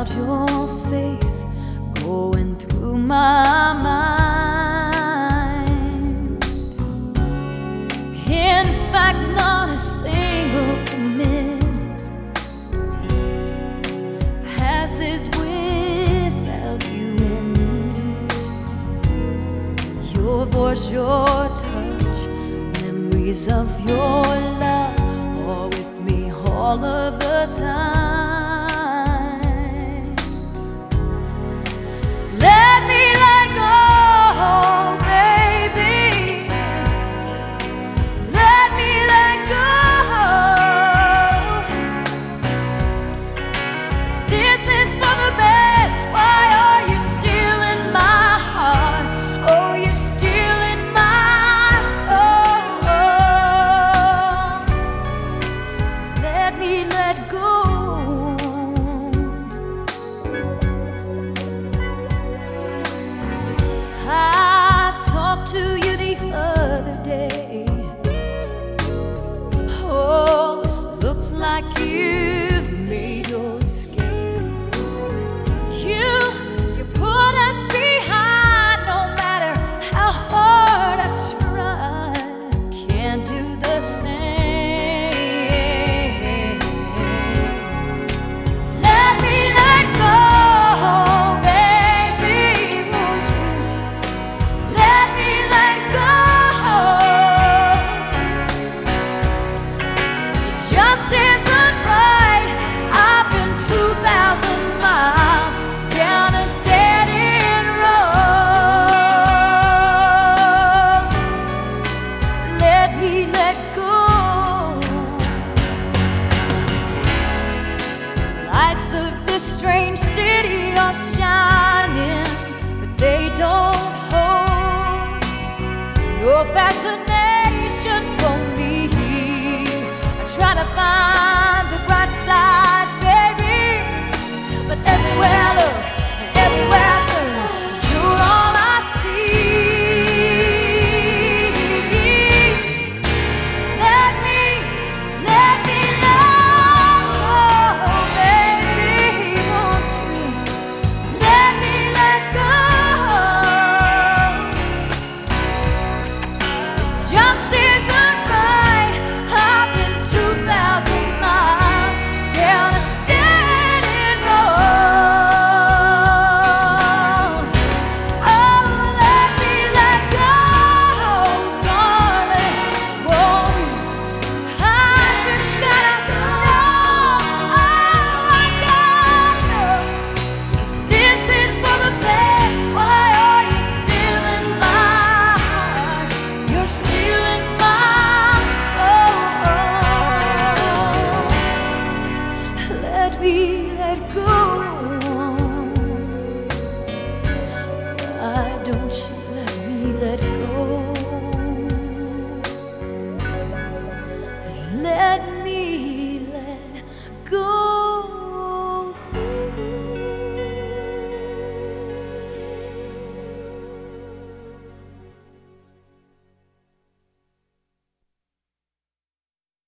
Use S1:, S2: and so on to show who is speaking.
S1: about your face going through my mind. In fact, not a single minute passes without you in it. Your voice, your touch, memories of your love are with me all of the time. Let me let go, baby. Let me let go. If this is for the best, why are you still in my heart? Oh, you're still in my soul. Let me let go. I talked to you the other day. Oh, looks like you've made your escape. You put us behind. No matter how hard I try, can't do the same. Let me let go, baby, won't you? Let me let go. It just isn't right. I've been 2,000 miles down a dead-end road. Let me let go. Lights of this strange city are shining, but they don't hold no fascination for me. I try to find